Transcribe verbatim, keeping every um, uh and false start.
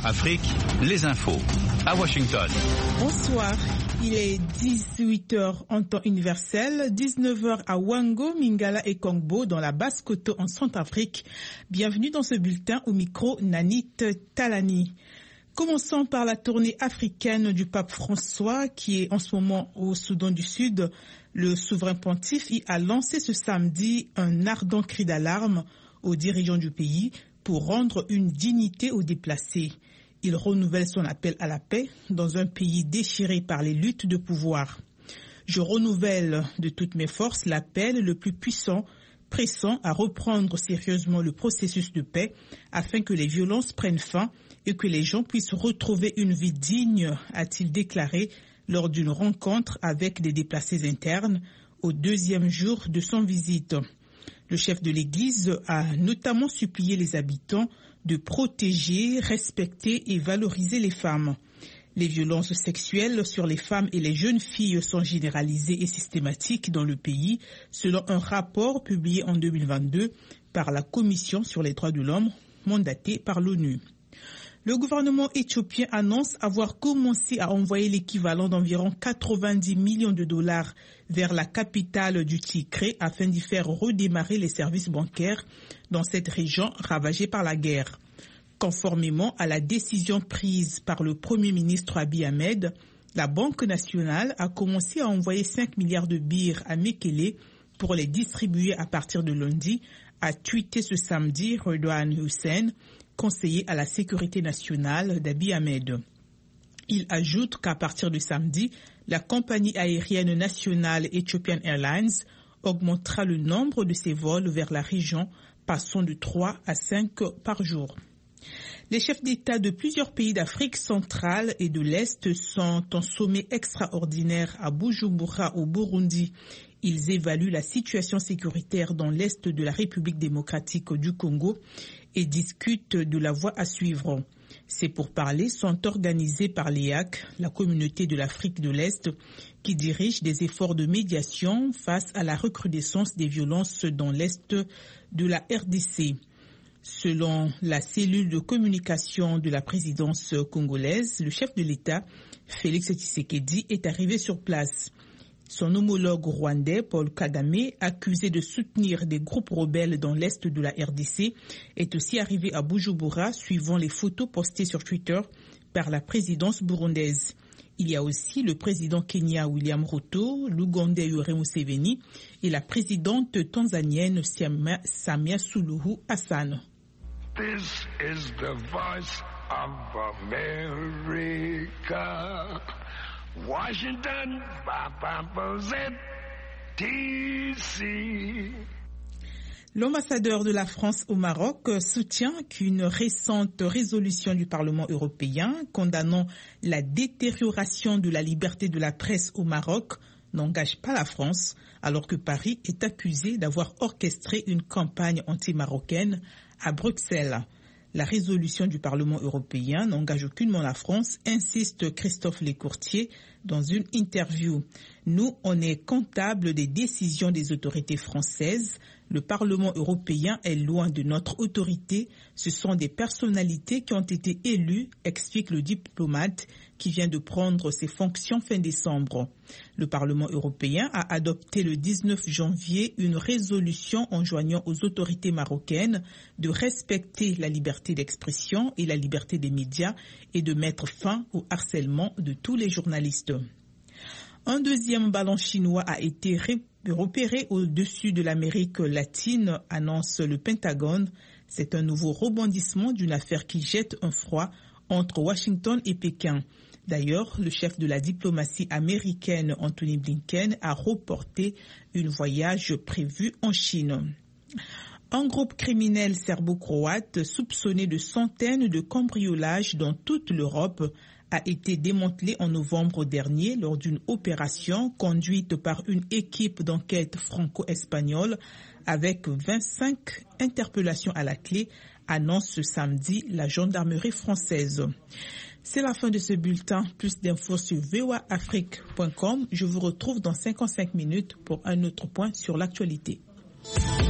Afrique, les infos à Washington. Bonsoir, il est dix-huit heures en temps universel, dix-neuf heures à Wango, Mingala et Kongbo dans la Basse-Koto en Centrafrique. Bienvenue dans ce bulletin au micro Nanit Talani. Commençons par la tournée africaine du pape François qui est en ce moment au Soudan du Sud. Le souverain pontife y a lancé ce samedi un ardent cri d'alarme aux dirigeants du pays pour rendre une dignité aux déplacés. Il renouvelle son appel à la paix dans un pays déchiré par les luttes de pouvoir. Je renouvelle de toutes mes forces l'appel le plus puissant, pressant à reprendre sérieusement le processus de paix afin que les violences prennent fin et que les gens puissent retrouver une vie digne, a-t-il déclaré lors d'une rencontre avec des déplacés internes au deuxième jour de son visite. Le chef de l'Église a notamment supplié les habitants de protéger, respecter et valoriser les femmes. Les violences sexuelles sur les femmes et les jeunes filles sont généralisées et systématiques dans le pays, selon un rapport publié en deux mille vingt-deux par la Commission sur les droits de l'homme, mandatée par l'ONU. Le gouvernement éthiopien annonce avoir commencé à envoyer l'équivalent d'environ quatre-vingt-dix millions de dollars vers la capitale du Tigré afin d'y faire redémarrer les services bancaires dans cette région ravagée par la guerre. Conformément à la décision prise par le Premier ministre Abiy Ahmed, la Banque nationale a commencé à envoyer cinq milliards de birrs à Mekele pour les distribuer à partir de lundi, a tweeté ce samedi Redouane Hussein, conseiller à la sécurité nationale d'Abiy Ahmed. Il ajoute qu'à partir de samedi, la compagnie aérienne nationale Ethiopian Airlines augmentera le nombre de ses vols vers la région, passant de trois à cinq par jour. Les chefs d'État de plusieurs pays d'Afrique centrale et de l'Est sont en sommet extraordinaire à Bujumbura au Burundi. Ils évaluent la situation sécuritaire dans l'Est de la République démocratique du Congo et discutent de la voie à suivre. Ces pourparlers sont organisés par l'E A C, la communauté de l'Afrique de l'Est, qui dirige des efforts de médiation face à la recrudescence des violences dans l'Est de la R D C. Selon la cellule de communication de la présidence congolaise, le chef de l'État, Félix Tshisekedi, est arrivé sur place. Son homologue rwandais, Paul Kagame, accusé de soutenir des groupes rebelles dans l'est de la R D C, est aussi arrivé à Bujumbura, suivant les photos postées sur Twitter par la présidence burundaise. Il y a aussi le président Kenya William Ruto, l'Ougandais Yoweri Museveni et la présidente tanzanienne Samia Suluhu Hassan. This is the voice of America. Washington, D C. L'ambassadeur de la France au Maroc soutient qu'une récente résolution du Parlement européen condamnant la détérioration de la liberté de la presse au Maroc n'engage pas la France, alors que Paris est accusé d'avoir orchestré une campagne anti-marocaine à Bruxelles. La résolution du Parlement européen n'engage aucunement la France, insiste Christophe Lécourtier dans une interview. Nous, on est comptable des décisions des autorités françaises. Le Parlement européen est loin de notre autorité. Ce sont des personnalités qui ont été élues, explique le diplomate qui vient de prendre ses fonctions fin décembre. Le Parlement européen a adopté le dix-neuf janvier une résolution enjoignant aux autorités marocaines de respecter la liberté d'expression et la liberté des médias et de mettre fin au harcèlement de tous les journalistes. Un deuxième ballon chinois a été repéré au-dessus de l'Amérique latine, annonce le Pentagone. C'est un nouveau rebondissement d'une affaire qui jette un froid entre Washington et Pékin. D'ailleurs, le chef de la diplomatie américaine, Anthony Blinken, a reporté un voyage prévu en Chine. Un groupe criminel serbo-croate soupçonné de centaines de cambriolages dans toute l'Europe a été démantelé en novembre dernier lors d'une opération conduite par une équipe d'enquête franco-espagnole avec vingt-cinq interpellations à la clé, annonce ce samedi la gendarmerie française. C'est la fin de ce bulletin. Plus d'infos sur v o a afrique point com. Je vous retrouve dans cinquante-cinq minutes pour un autre point sur l'actualité.